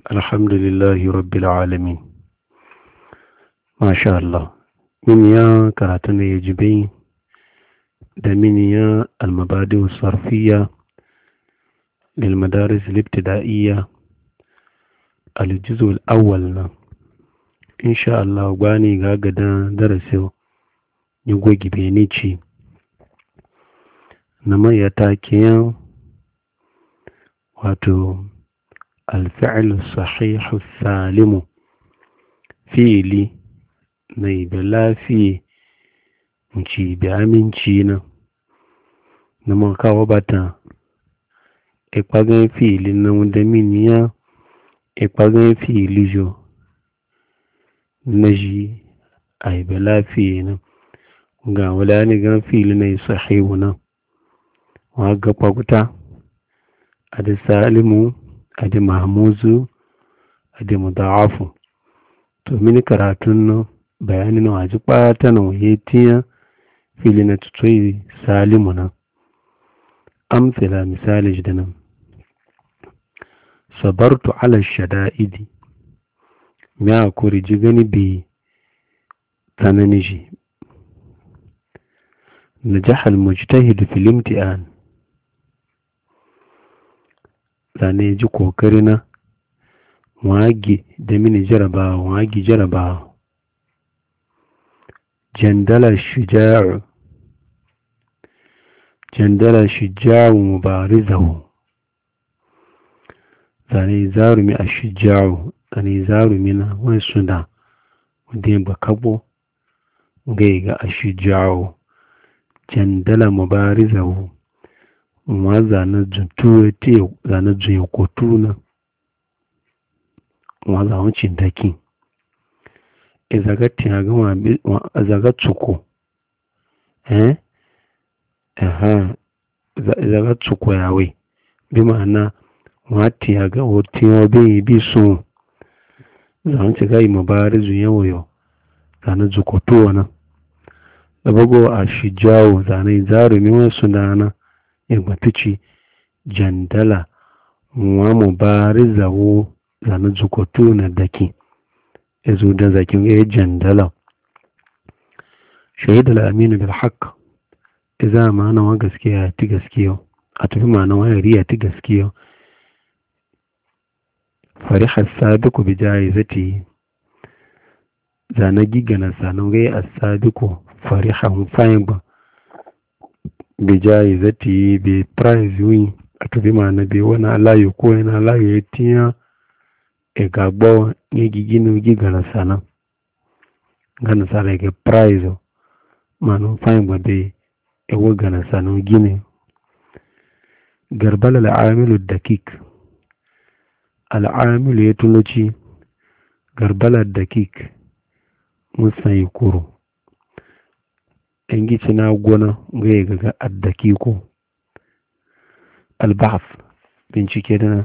الحمد لله رب العالمين ما شاء الله من يا كراتنا يجبين من يا المبادئ الصرفية للمدارس الابتدائية الجزء الأول إن شاء الله واني غاقدا درسوا يقوي بينيتشي نما يتاكيا واتو الفعل الصحيح السالم فيلي نيبلا في نشي بأمنشينا نما كاوباتا إقباغن فيلي نمدمينيا إقباغن فيلي جو نجي أي بلا فينا ga wala ne gan fili ne sahihu na wa ga kwakuta adi salimu adi mahmuzu adi mudaafu to mini karatun no bayanin na waji kpata na waye tiya fili na tutoyi salimu na amsila misali jidanan sabartu ala shada'idi ya kuri ji gani bi tsanani shi نجح المجتهد في الامتحان zane ji kokari na wagi da mini jaraba wagi jaraba jandala shuja'u mubarizahu zane zarumi a shuja'u zane zarumi na wani suna wadda yin bakabo ga a shuja'u jandala mubarizahu ma zane juntuwe te zane junye kotuna ma zawon cintaki izaga tsuko izaga tsuko yawe bi ma'ana wati ya ga hotiyo bi sun zawon ci gai mubarizu yawayo zane zukotuwa na da bago a shi jawo zane zarumi wasu dana yagbatuci jandala wa mubarizawo zane zukotu na daki ezu da zakin ya jandala shahid al-aminu bil haqq idza ma'ana wa gaskiya ti gaskiya a tafi ma'ana wa riya ti gaskiya fariha sabiqu bi jaizati zane gigana sanan gai as-sabiqu farihan fayba bi jaizati bi prize win atubi ma na bi wona alayo ko ina alayo etia e gagbo ni giginu gigana sana gana sara ke prize manu fayba be e wo gana sana gine garbal al-amil ad-dakik al-amil yatuluci garbal ad-dakik musayi kuro انجي na gona ga addakiko albahf bincike dana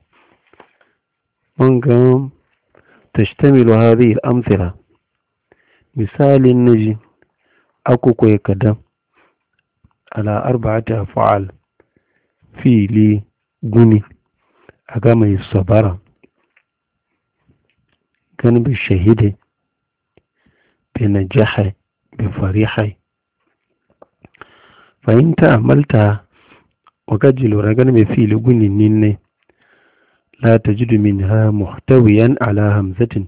manga تشتمل هذه الأمثلة مثال النجي أكو كدا على 4 أفعال في لي غني أقام الصبر كان بالشهيد بنجاح بفريحة فإن تأملتها وكجل رجل مثيل قنين لا تجد منها محتويا على همزة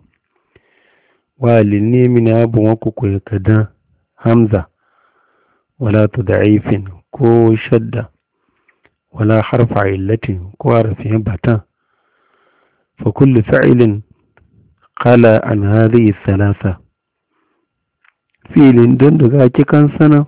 والني من أبو وكو كدا همزة ولا تضعيف كو شدة ولا حرف علة كو عرفين بتا فكل فعل قال عن هذه الثلاثة فعل دندقا كان سنة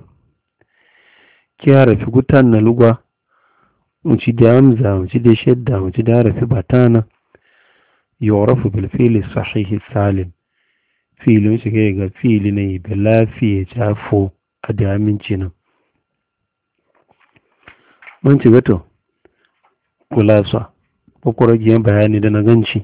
كيارف قتان لغة وشي همزة وشي شدة وشي عرف بتانا يعرف بالفعل الصحيح السالم فعل وشي فعل ني بلا في جافو أدي أمينشنا من تبتو خلاصة بقرأ جيان بياني دانا غنشي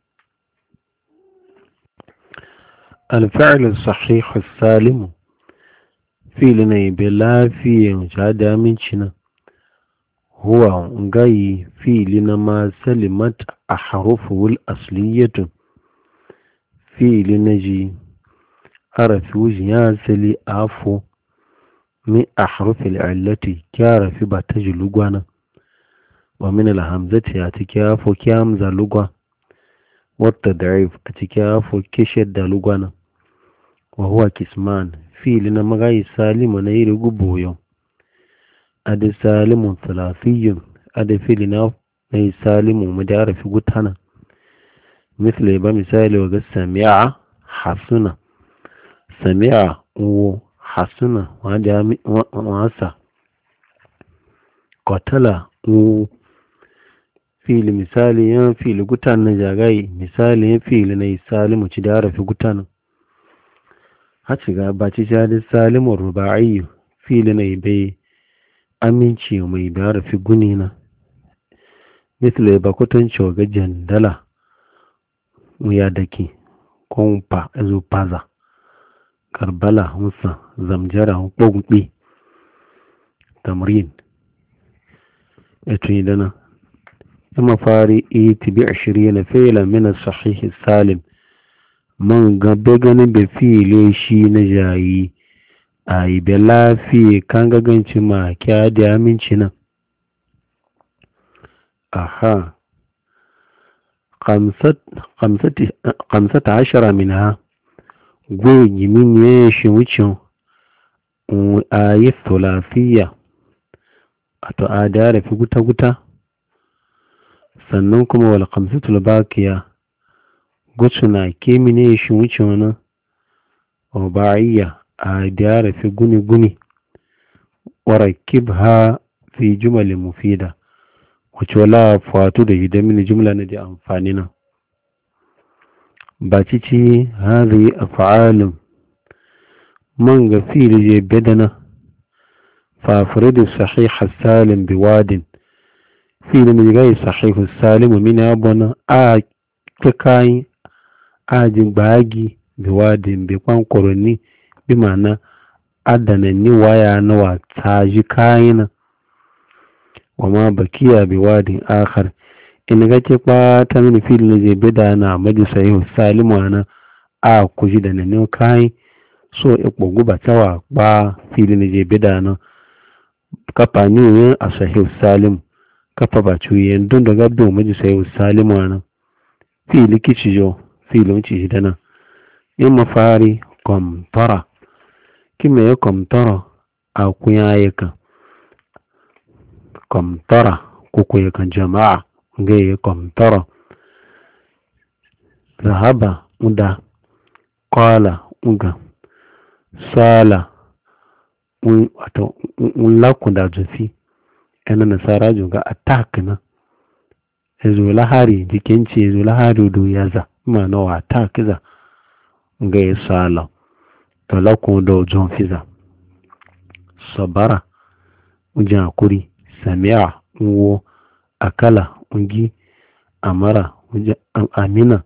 الفعل الصحيح السالم فعل ني بلا في جافو أمينشنا huwa ngayi fi'li na ma salimat a haruful asliyatu fi'li na ji harafi wujin ya asali afo min a harufil illati kyara fi ba ta ji lugwana wa min alhamzati a cikin afo kyamza lugwa wata da'if a cikin afo kishiyar da lugwana wa huwa kisman fi'li na magayi salimu na iri guboyon adi salimun thalathiyun adi fi'li na yi salimu mu da harafi gutana misali ba misali wa ga sami'a hasuna sami'a wo hasuna wasa qatala wo fi'li misali yan fi'li gutan na jagayi misali yan fi'li na yi salimu ci da harafi gutana haci ga ba ci da salimun ruba'i fi'li na yi bai aminci mai da harafi gunina misali ba kutanci wa ga jandala ya dake kompa ezo paza karbala musa zamjara hukugbi tamrin eto dana ima fari itibi 20 fi'lan min as-sahih as-salim man gabe ganin be fi'ile shi na jayi ai be lafi kan gaganci ma kya da aminci nan aha 15 منها goyi min ya shi wucin ayi thulathiyya wato a da rafi guta-guta sannan kuma wal khamsatul baqiya gutsuna ke mine shi wucin wani ruba'iyya a da rafi guni-guni warakibha fi jumalin mufida wacce wala fatu da idan mini jumla na da amfani nan ba cici hazi af'alun man ga fi'li je bedana fa furidu sahih salim biwadin fi'li ne ga sahih salim min abuna a kai a jigbagi biwadin bi kwankoroni bi mana adana ni waya na wata ji kayina wama bakiya biwadin akhar in ga ke ta mini fil ne je beda na maji sahihu salimu ana a kuji da nan kai so e pogu batawa ba fil ne je beda na kafa ni a sahihu salim kafa ba cuyen don daga do maji sahihu salimu ana fil kici jo fil unci dana in mafari komtara kime ya komtara a kunyayeka komtara ko yakan jama'a gaye komtara zahaba uda qala uga sala wato laku da zufi yana nasara juga attack na ezo lahari jikinci ezo lahari do yaza ma na wa attack za gaye sala to laku do jon fiza sabara uja kuri sami'a wo akala ungi amara amina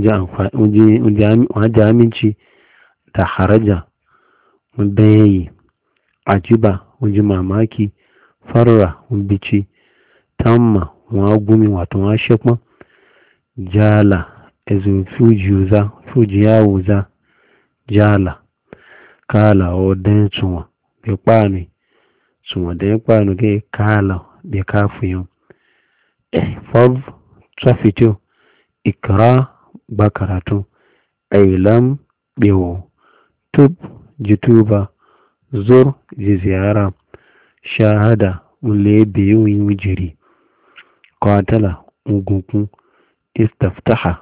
unji aminci da haraja undayi ajiba unji mamaki farra unbici tamma wa gumi wato wa shekma jala ezo fuji yawuza jala kala o den tsuwa be kpani tsuwa den kpani ge kala be kafuyon fab trafito ikra bakaratu ailam bewo tub jituba zur ziyara shahada ule biyu yin jiri qatala uguku istaftaha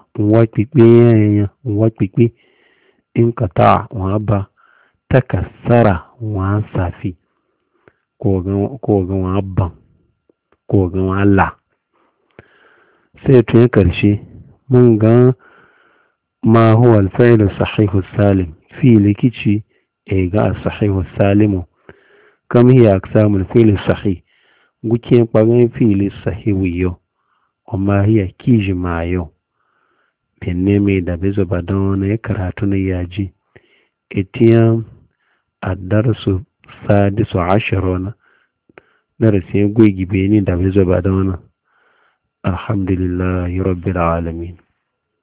waƙiƙi in qata wa ba takassara wa safi ko ga wa ban ko ga wa la sai tun karshe mun ga ma huwa al-fi'l sahih salim fi likici ga sahih salim kam hiya aqsamul fi'l sahih guke pagan fi'l sahih yo amma hiya kijimayo penne me da bezo badon ne karatu ne yaji etiyan ad-darsu sadisu asharona darasin gwai gibe ne da bai zo ba da wani alhamdulillahi rabbil alamin